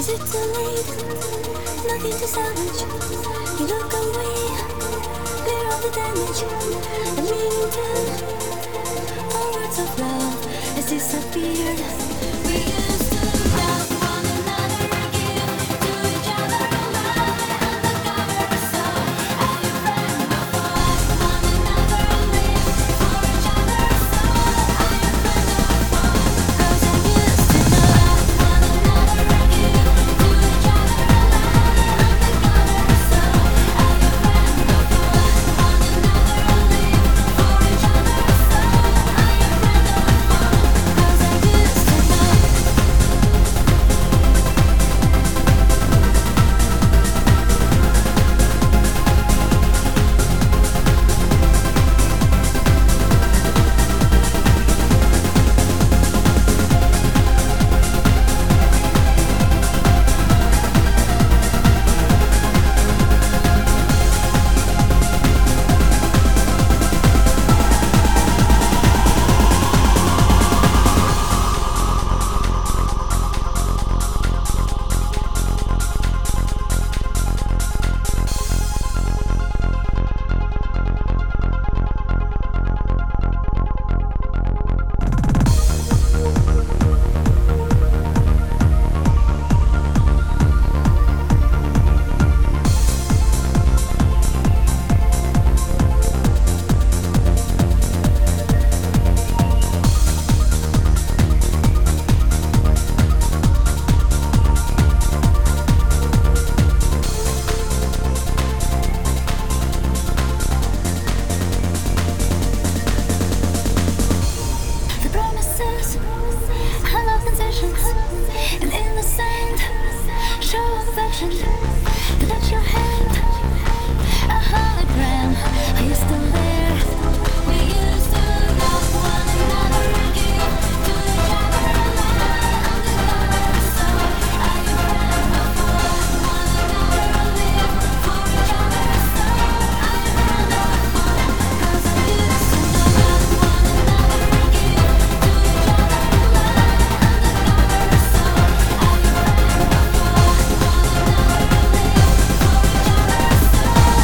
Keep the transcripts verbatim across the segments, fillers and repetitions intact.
it too late? Nothing to salvage. You look away, clear all the damage. The meaning to all words of love has disappeared. We used to love one another, give to each other love and the cover so. Are you friend before one another, live for each other so? Are you friend before? 'Cause I used to love one another, give to each other love and the cover so. Are you friend before one another, live for each other so? Are you friend before? 'Cause I used to love. The promises, I love concessions, an innocent show of affection. To touch your hand, a hologram. Are you still there? We used to love one another, give to each other love and the cover so. Are you friend before one another, live for each other so? Are you friend before? 'Cause I used to love one another, give to each other love and the cover so. Are you friend before one another, live for each other so? Are you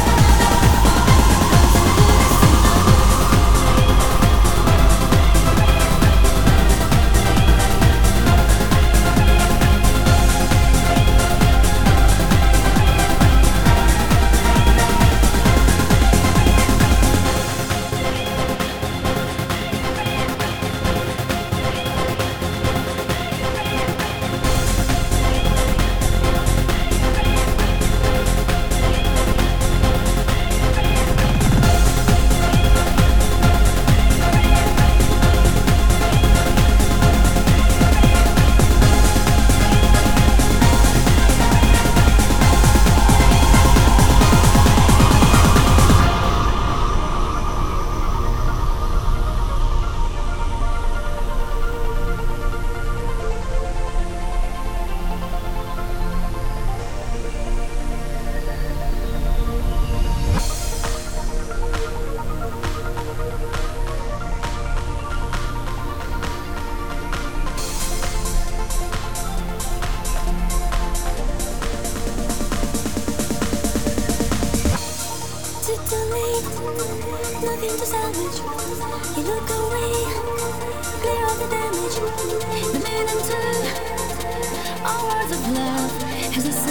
Is it too late? Nothing to salvage. You look away, clear all the damage. The meaning to all words of love has disappeared.